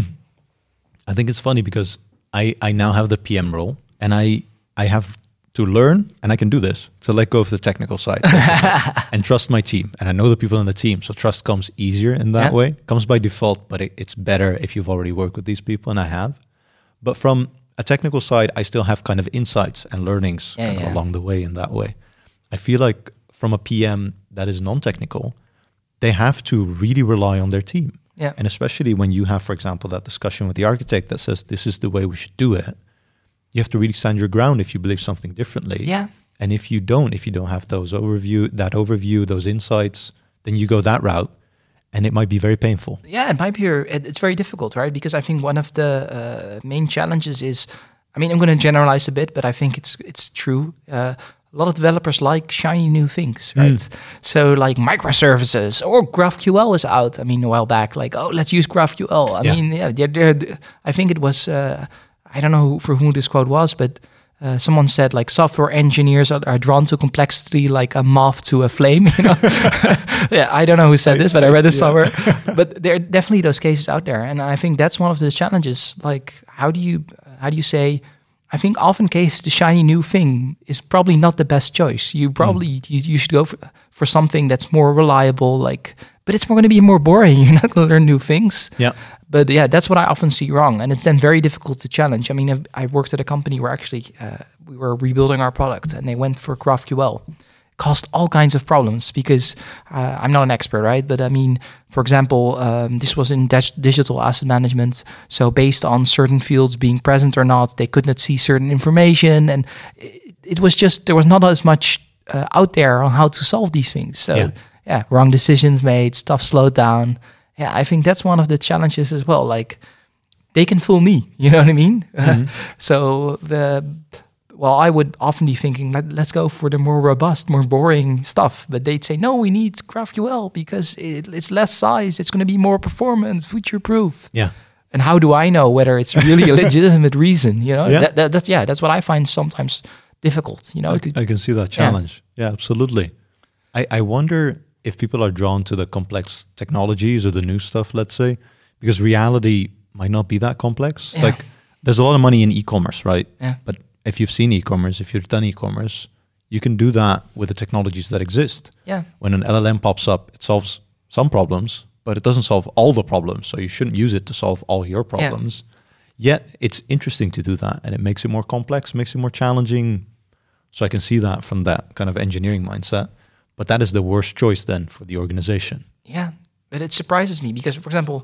I think it's funny because I, I now have the P M role, and I I have to learn, and I can do this, to let go of the technical side and trust my team. And I know the people in the team, so trust comes easier in that yeah. way. It comes by default, but it, it's better if you've already worked with these people, and I have. But from a technical side, I still have kind of insights and learnings yeah, kind of yeah. along the way in that way. I feel like from a P M that is non-technical, they have to really rely on their team. Yeah. And especially when you have, for example, that discussion with the architect that says this is the way we should do it, you have to really stand your ground if you believe something differently. Yeah. And if you don't, if you don't have those overview, that overview, those insights, then you go that route, and it might be very painful. Yeah, it might be. It, it's very difficult, right? Because I think one of the uh, main challenges is, I mean, I'm going to generalize a bit, but I think it's it's true. Uh, a lot of developers like shiny new things, right? Mm. So like microservices or GraphQL is out. I mean, a while back, like, oh, let's use GraphQL. I yeah. mean, yeah, they're, they're, I think it was, uh, I don't know who, for whom this quote was, but uh, someone said like software engineers are, are drawn to complexity like a moth to a flame. You know? Yeah, I don't know who said this, but I read it yeah. somewhere. But there are definitely those cases out there, and I think that's one of the challenges. Like, how do you how do you say? I think often cases the shiny new thing is probably not the best choice. You probably mm. you, you should go for, for something that's more reliable, like, but it's more going to be more boring. You're not going to learn new things. Yeah. But yeah, that's what I often see wrong, and it's then very difficult to challenge. I mean, I've, I worked at a company where actually uh, we were rebuilding our product, and they went for GraphQL. Caused all kinds of problems because uh, I'm not an expert, right? But I mean, for example, um, this was in dig- digital asset management. So based on certain fields being present or not, they could not see certain information. And it, it was just, there was not as much uh, out there on how to solve these things. So yeah. yeah, wrong decisions made, stuff slowed down. Yeah, I think that's one of the challenges as well. Like, they can fool me, you know what I mean? Mm-hmm. so the... Well, I would often be thinking, Let, let's go for the more robust, more boring stuff. But they'd say, no, we need GraphQL because it, it's less size. It's going to be more performance, future-proof. Yeah. And how do I know whether it's really a legitimate reason? You know, yeah. That, that, that, yeah, that's what I find sometimes difficult. You know, I, to, I can see that challenge. Yeah, yeah absolutely. I, I wonder if people are drawn to the complex technologies or the new stuff, let's say, because reality might not be that complex. Yeah. Like, there's a lot of money in e-commerce, right? Yeah. But if you've seen e-commerce, if you've done e-commerce, you can do that with the technologies that exist. Yeah. When an L L M pops up, it solves some problems, but it doesn't solve all the problems. So you shouldn't use it to solve all your problems. Yeah. Yet it's interesting to do that, and it makes it more complex, makes it more challenging. So I can see that from that kind of engineering mindset. But that is the worst choice then for the organization. Yeah, but it surprises me because, for example,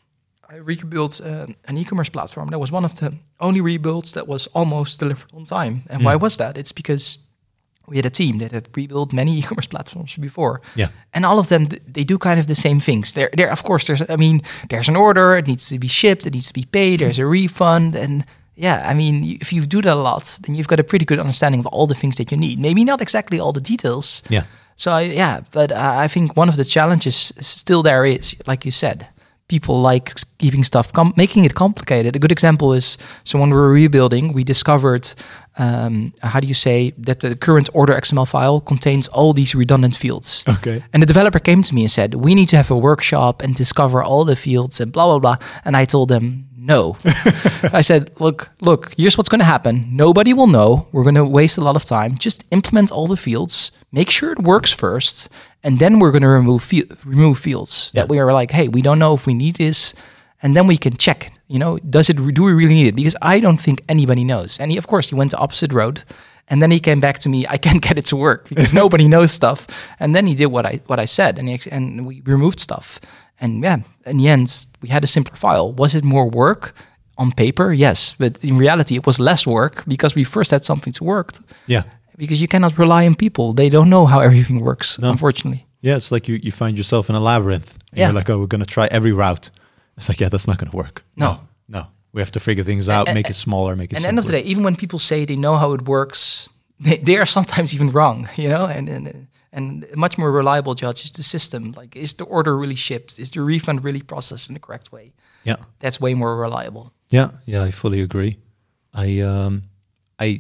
I rebuilt uh, an e-commerce platform. That was one of the only rebuilds that was almost delivered on time. And mm. why was that? It's because we had a team that had rebuilt many e-commerce platforms before. Yeah. And all of them, they do kind of the same things. There, there, of course, there's, I mean, there's an order, it needs to be shipped, it needs to be paid, there's a refund. And yeah, I mean, if you do that a lot, then you've got a pretty good understanding of all the things that you need. Maybe not exactly all the details. Yeah. So I, yeah, but uh, I think one of the challenges still there is, like you said, people like keeping stuff, com- making it complicated. A good example is, so when we were rebuilding, we discovered, um, how do you say, that the current order X M L file contains all these redundant fields. Okay. And the developer came to me and said, we need to have a workshop and discover all the fields and blah, blah, blah. And I told them, no. I said, look, look, here's what's going to happen. Nobody will know. We're going to waste a lot of time. Just implement all the fields, make sure it works first, and then we're going to remove fi- remove fields yeah. that we are like, hey, we don't know if we need this, and then we can check. You know, does it? Do we really need it? Because I don't think anybody knows. And he, of course, he went the opposite road, and then he came back to me. I can't get it to work because nobody knows stuff. And then he did what I what I said, and he, and we removed stuff. And yeah, in the end, we had a simpler file. Was it more work on paper? Yes, but in reality, it was less work because we first had something to work. Yeah. Because you cannot rely on people. They don't know how everything works, no. unfortunately. Yeah, it's like you, you find yourself in a labyrinth. And yeah. You're like, oh, we're going to try every route. It's like, yeah, that's not going to work. No. no. No. We have to figure things out, and, make it smaller, make it And simpler. at the end of the day, even when people say they know how it works, they, they are sometimes even wrong, you know? And and And a much more reliable judge is the system. Like, is the order really shipped? Is the refund really processed in the correct way? Yeah. That's way more reliable. Yeah, yeah, I fully agree. I um I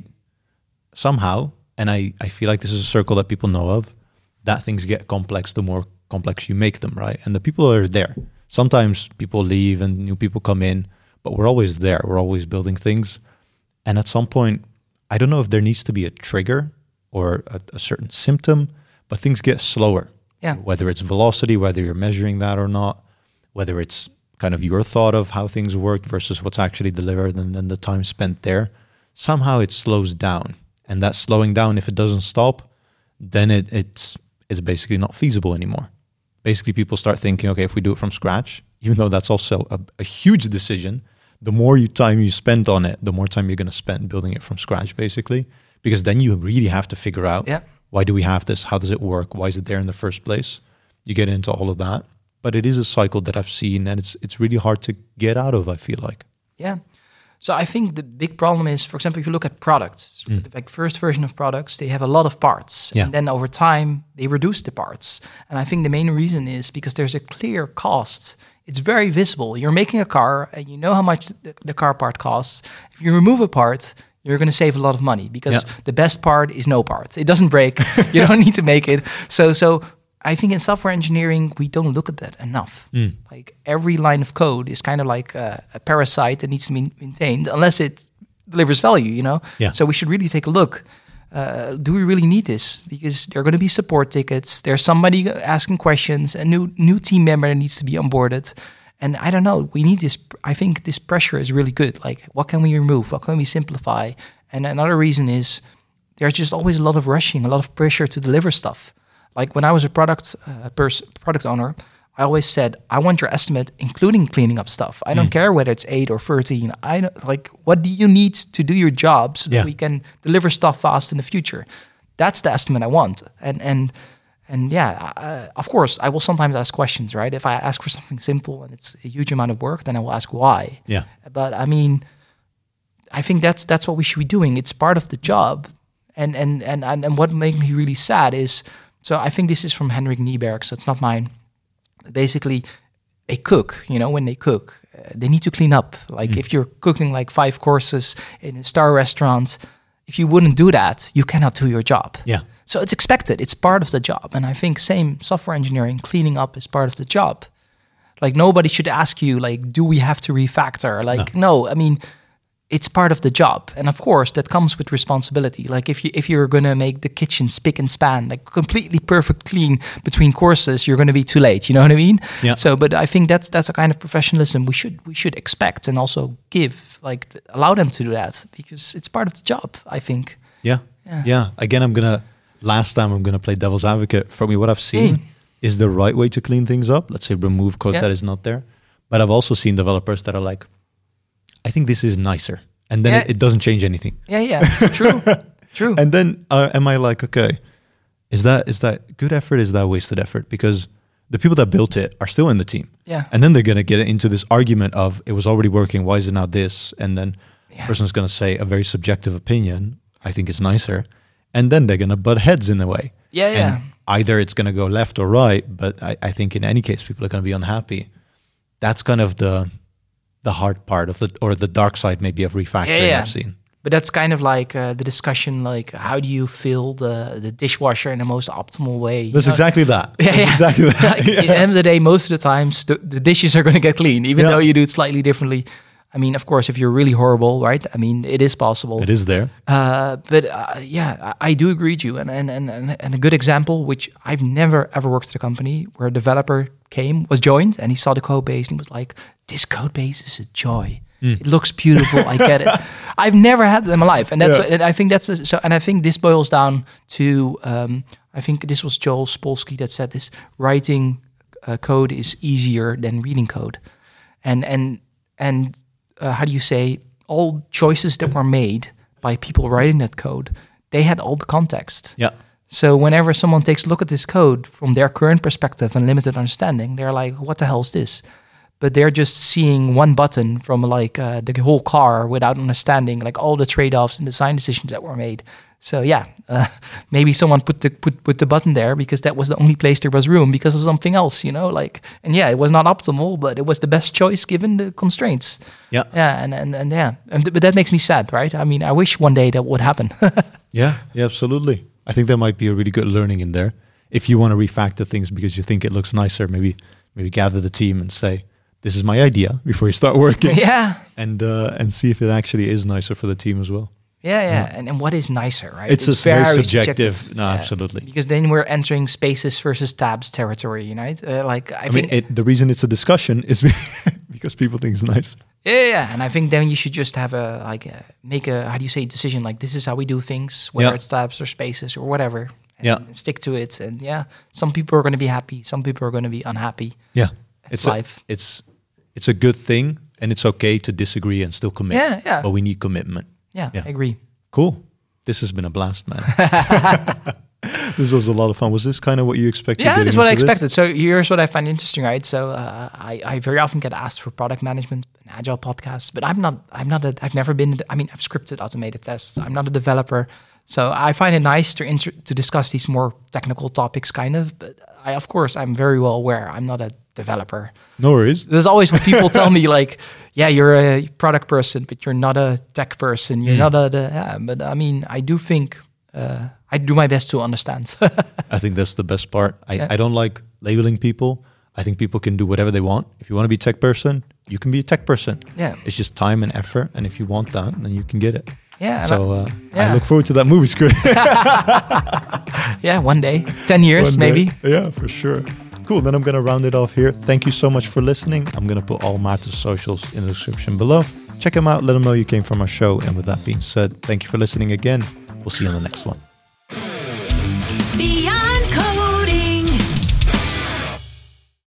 somehow, and I, I feel like this is a circle that people know of, that things get complex the more complex you make them, right? And the people are there. Sometimes people leave and new people come in, but we're always there. We're always building things. And at some point, I don't know if there needs to be a trigger or a, a certain symptom, but things get slower. Yeah. Whether it's velocity, whether you're measuring that or not, whether it's kind of your thought of how things work versus what's actually delivered and then the time spent there, somehow it slows down. And that slowing down, if it doesn't stop, then it, it's it's basically not feasible anymore. Basically, people start thinking, okay, if we do it from scratch, even though that's also a, a huge decision, the more you time you spend on it, the more time you're going to spend building it from scratch, basically. Because then you really have to figure out, yeah. why do we have this? How does it work? Why is it there in the first place? You get into all of that. But it is a cycle that I've seen, and it's it's really hard to get out of, I feel like. Yeah. So I think the big problem is, for example, if you look at products, mm. the like first version of products, they have a lot of parts. Yeah. And then over time, they reduce the parts. And I think the main reason is because there's a clear cost. It's very visible. You're making a car, and you know how much the, the car part costs. If you remove a part, you're going to save a lot of money, because yeah. the best part is no part. It doesn't break. You don't need to make it. So, so I think in software engineering, we don't look at that enough. Mm. Like, every line of code is kind of like a, a parasite that needs to be maintained unless it delivers value, you know? Yeah. So we should really take a look. Uh, do we really need this? Because there are going to be support tickets. There's somebody asking questions. A new new team member needs to be onboarded. And I don't know, we need this. I think this pressure is really good. Like, what can we remove? What can we simplify? And another reason is there's just always a lot of rushing, a lot of pressure to deliver stuff. Like, when I was a product uh, pers- product owner, I always said, I want your estimate, including cleaning up stuff. I don't mm. care whether it's eight or thirteen. I don't, like, what do you need to do your job so yeah. that we can deliver stuff fast in the future? That's the estimate I want. And and and yeah, uh, of course, I will sometimes ask questions, right? If I ask for something simple and it's a huge amount of work, then I will ask why. Yeah. But I mean, I think that's that's what we should be doing. It's part of the job. And and and and, and what made me really sad is, so I think this is from Henrik Nieberg, so it's not mine. Basically, a cook, you know, when they cook, uh, they need to clean up. Like, mm. if you're cooking like five courses in a star restaurant, if you wouldn't do that, you cannot do your job. Yeah. So it's expected. It's part of the job. And I think same software engineering, cleaning up is part of the job. Like, nobody should ask you, like, do we have to refactor? Like, no, no I mean, it's part of the job. And of course, that comes with responsibility. Like, if, you, if you're going to make the kitchen spick and span, like completely perfect clean between courses, you're going to be too late. You know what I mean? Yeah. So, but I think that's that's a kind of professionalism we should we should expect and also give, like, th- allow them to do that, because it's part of the job, I think. Yeah. Yeah. yeah. Again, I'm going to, last time I'm going to play devil's advocate. For me, what I've seen mm. is the right way to clean things up. Let's say remove code yeah. that is not there. But I've also seen developers that are like, I think this is nicer. And then yeah. it, it doesn't change anything. Yeah, yeah, true, true. And then uh, am I like, okay, is that is that good effort? Is that wasted effort? Because the people that built it are still in the team. Yeah. And then they're going to get into this argument of, it was already working, why is it now this? And then yeah. the person's going to say a very subjective opinion, I think it's nicer. And then they're going to butt heads in a way. Yeah, yeah. And either it's going to go left or right, but I, I think in any case, people are going to be unhappy. That's kind of the... the hard part of the, or the dark side maybe of refactoring yeah, yeah. I've seen. But that's kind of like uh, the discussion, like, how do you fill the, the dishwasher in the most optimal way? That's know? exactly that. Yeah, that's yeah. exactly that. Like, yeah. At the end of the day, most of the times, the, the dishes are going to get clean, even yeah. though you do it slightly differently. I mean, of course, if you're really horrible, right? I mean, it is possible. It is there. Uh, but uh, yeah, I, I do agree with you. And, and, and, and a good example, which I've never ever worked at a company, where a developer came, was joined, and he saw the code base, and he was like, this code base is a joy. Mm. It looks beautiful. I get it. I've never had them alive, and that's. Yeah. And I think that's a, so. And I think this boils down to. Um, I think this was Joel Spolsky that said this: writing uh, code is easier than reading code, and and and uh, how do you say? All choices that were made by people writing that code, they had all the context. Yeah. So whenever someone takes a look at this code from their current perspective and limited understanding, they're like, "What the hell is this?" but they're just seeing one button from like uh, the whole car without understanding like all the trade-offs and design decisions that were made. So yeah, uh, maybe someone put the put put the button there because that was the only place there was room because of something else, you know. Like, and yeah, it was not optimal, but it was the best choice given the constraints. Yeah, yeah, and and, and yeah, and th- but that makes me sad, right? I mean, I wish one day that would happen. yeah, yeah, absolutely. I think there might be a really good learning in there. If you want to refactor things because you think it looks nicer, maybe maybe gather the team and say, "This is my idea," before you start working. Yeah, and uh, and see if it actually is nicer for the team as well. Yeah, yeah, yeah. And, and what is nicer, right? It's, it's very, very subjective. subjective. No, yeah. Absolutely. Because then we're entering spaces versus tabs territory, right? Uh, like I, I think mean, it, the reason it's a discussion is because people think it's nice. Yeah, yeah, and I think then you should just have a like a, make a how do you say decision like this is how we do things, whether yeah. it's tabs or spaces or whatever. And yeah, stick to it. And yeah, some people are going to be happy, some people are going to be unhappy. Yeah, it's, it's life. A, it's it's a good thing, and it's okay to disagree and still commit. Yeah, yeah. But we need commitment. Yeah, yeah. I agree. Cool. This has been a blast, man. This was a lot of fun. Was this kind of what you expected? Yeah, that's what I expected. This? So here's what I find interesting, right? So uh, I, I very often get asked for product management and agile podcasts, but I'm not. I'm not. A, I've never been. I mean, I've scripted automated tests. I'm not a developer, so I find it nice to inter- to discuss these more technical topics, kind of. But I, of course, I'm very well aware I'm not a developer. No worries. There's always when people tell me like, yeah, you're a product person, but you're not a tech person. You're mm. not a, the, yeah, but I mean, I do think uh, I do my best to understand. I think that's the best part. I, yeah. I don't like labeling people. I think people can do whatever they want. If you want to be a tech person, you can be a tech person. Yeah. It's just time and effort. And if you want that, then you can get it. Yeah. So uh, yeah. I look forward to that movie script. Yeah, one day. ten years, one maybe. Day. Yeah, for sure. Cool, then I'm going to round it off here. Thank you so much for listening. I'm going to put all Maarten's socials in the description below. Check him out. Let him know you came from our show. And with that being said, thank you for listening again. We'll see you on the next one. Beyond